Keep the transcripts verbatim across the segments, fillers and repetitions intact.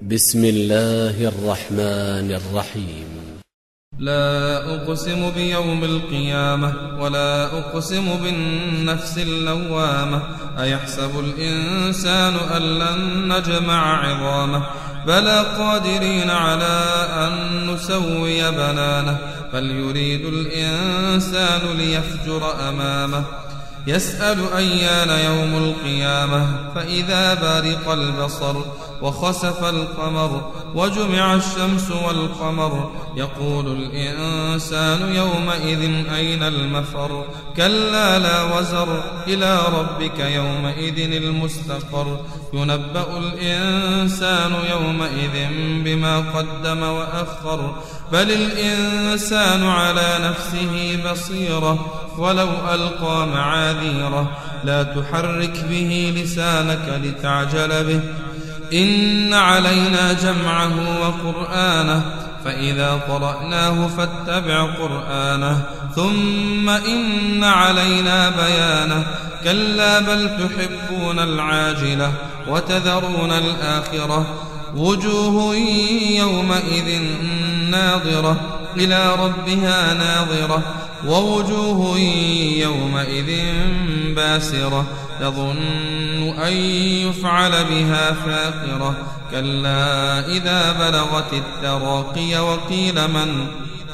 بسم الله الرحمن الرحيم. لا أقسم بيوم القيامة ولا أقسم بالنفس اللوامة. أيحسب الإنسان أن لن نجمع عظامه بلى قادرين على أن نسوي بنانه. بل يريد الإنسان ليفجر أمامه يسأل أيان يوم القيامة. فإذا برق البصر وخسف القمر وجمع الشمس والقمر يقول الإنسان يومئذ أين المفر. كلا لا وزر إلى ربك يومئذ المستقر. ينبأ الإنسان يومئذ بما قدم وأخر. بل الإنسان على نفسه بصيرة ولو ألقى معاذيره. لا تحرك به لسانك لتعجل به إن علينا جمعه وقرآنه. فإذا قرأناه فاتبع قرآنه ثم إن علينا بيانه. كلا بل تحبون العاجلة وتذرون الآخرة. وجوه يومئذ ناظرة إلى ربها ناظرة ووجوه يومئذ باسرة تظن أن يفعل بها فاقرة. كلا إذا بلغت التراقي وقيل من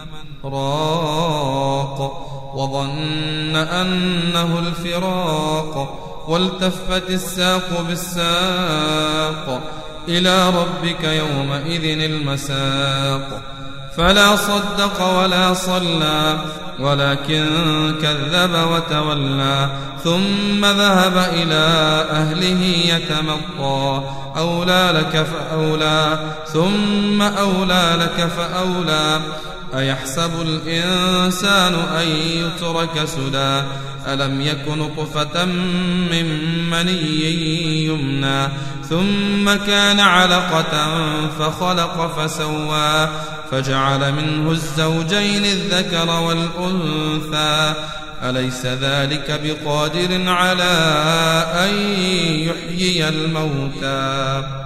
راق وظن أنه الفراق. والتفت الساق بالساق إلى ربك يومئذ المساق. فلا صدق ولا صلى ولكن كذب وتولى. ثم ذهب إلى أهله يتمطى. أولى لك فأولى ثم أولى لك فأولى. أيحسب الإنسان أن يترك سدى. ألم يك نطفة من مني يمنى ثم كان علقة فخلق فسوى فجعل منه الزوجين الذكر والأنثى. أليس ذلك بقادر على أن يحيي الموتى.